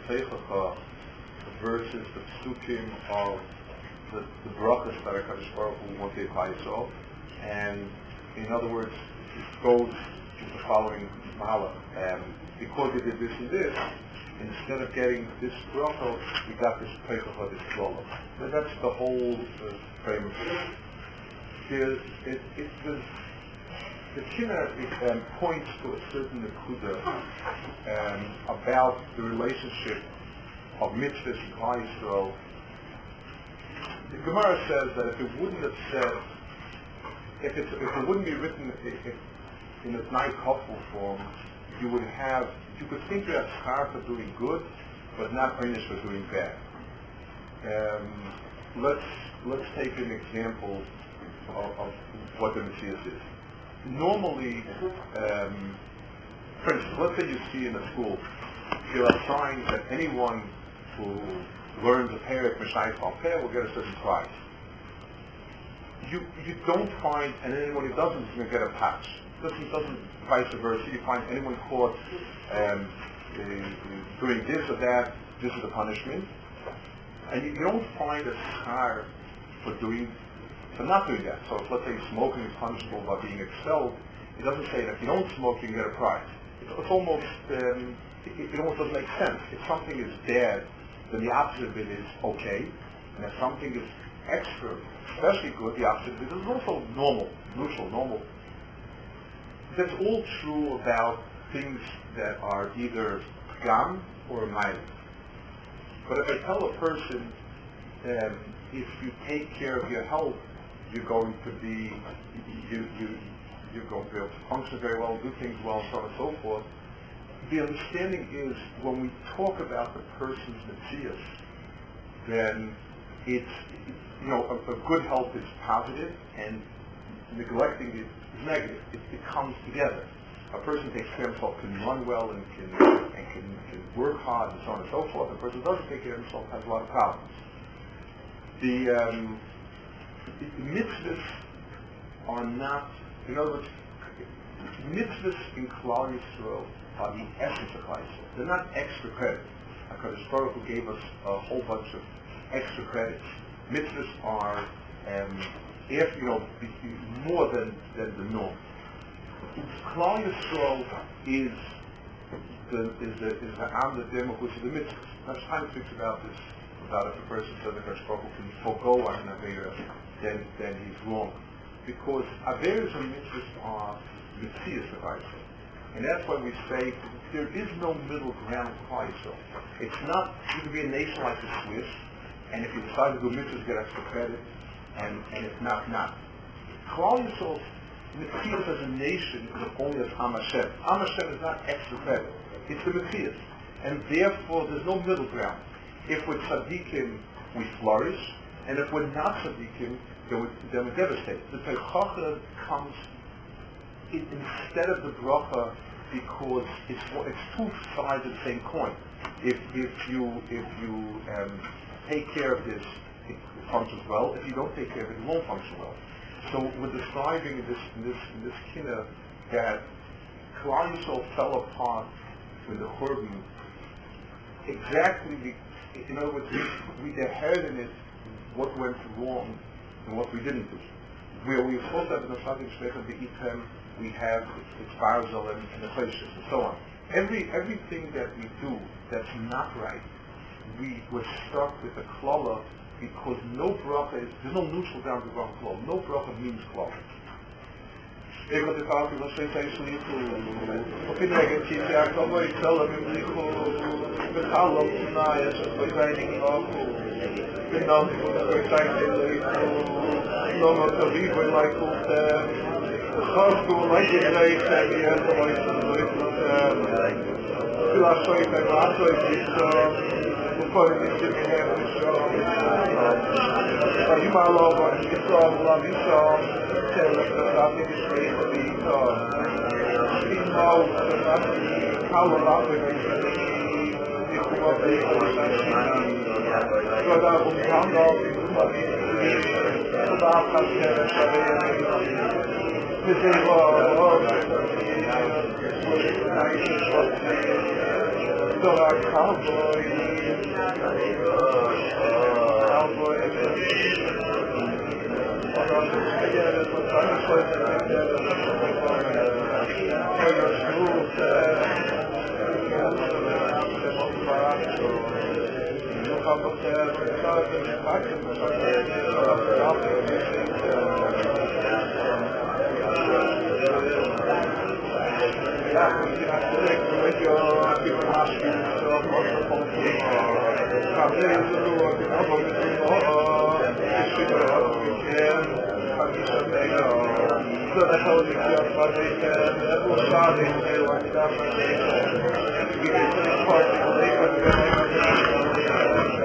Teichacha versus the psukim of the brachas that HaKadosh Baruch Hu wants to apply Yisrael. And in other words, it goes with the following mahalach. Because we did this and this, instead of getting this bracha, we got this Teichacha, this klala. So that's the whole frame of it. The Kinnah points to a certain nekuda about the relationship of mitzvahs and Klal Yisrael. The Gemara says that if it wouldn't have said, if it wouldn't be written in a nice helpful form, you could think about schar for doing good, but not einish for doing bad. Let's take an example of what the Messias is. Normally, for instance, let's say you see in a school, there are signs that anyone who learns a parak Mishayis Al Peh will get a certain prize. You don't find, and anyone who doesn't is going to get a patch. Doesn't vice versa. You find anyone caught doing this or that, this is a punishment. And you don't find a schar for not doing that. So if, let's say, smoking is punishable by being expelled, it doesn't say that if you don't smoke, you can get a prize. It's almost, it almost doesn't make sense. If something is bad, then the opposite of it is okay. And if something is extra, especially good, the opposite of it is also normal, neutral, normal. That's all true about things that are either pgam or a ma'il. But if I tell a person, if you take care of your health, you're going to be able to function very well, do things well, so on and so forth. The understanding is when we talk about the person's metzias, then it's a good health is positive and neglecting it is negative. It comes together. A person takes care of himself can run well and can work hard and so on and so forth. A person who doesn't take care of himself has a lot of problems. The mitzvahs are not, in other words, mitzvahs in Klal Yisrael are the essence of Klal Yisrael. They're not extra credit. HaKadosh Baruch Hu gave us a whole bunch of extra credits. Mitzvahs are, more than the norm. Klal Yisrael is the Am L'Demach, which is the mitzvahs. Now, Chaim speaks about this. About if a person says that HaKadosh Baruch Hu can forego on an Aveira, then he's wrong. Because Aveiras and mitzvahs are Metzias of Yisrael. And that's why we say there is no middle ground in Klal Yisrael. It's not, you can be a nation like the Swiss, and if you decide to do mitzvahs, get extra credit, and if not, not. Klal Yisrael, Metzias as a nation is only as Am Hashem. Am Hashem is not extra credit. It's the Metzias. And therefore, there's no middle ground. If we're tzaddikim, we flourish, and if we're not tzaddikim, then we're devastated. The Teichacha comes instead of the bracha because it's two sides of the same coin. If you take care of this, it functions well. If you don't take care of it, it won't function well. So we're describing in this kinna that Klal Yisrael fell apart with the Churban exactly. In other words, we inherited in it what went wrong and what we didn't do. Where we were supposed to have the Nasadim Shmechem Be'item, we have its Barzel and the Choshes and so on. Everything that we do that's not right, we're stuck with a klala because no bracha there's no neutral ground to ground klala. No bracha means klala. Ego de Papi was saying to Opinege Chief Yaakov Yitzel Amimlichu B'Chalom Tnai Eshet V'Zayning Lachu B'Nam V'Zayning Lachu Loma Taviv V'Laichu V'Chosku L'Ayim Leichem Yeh V'Laichu V'La Shoyim V'Lachu V'Yisrael V'Korim Yishim Yehem V'Yisrael V'Yim Alov V'Yisrael V'Lav Yisrael Tell us that I'm in the street of the know that how about it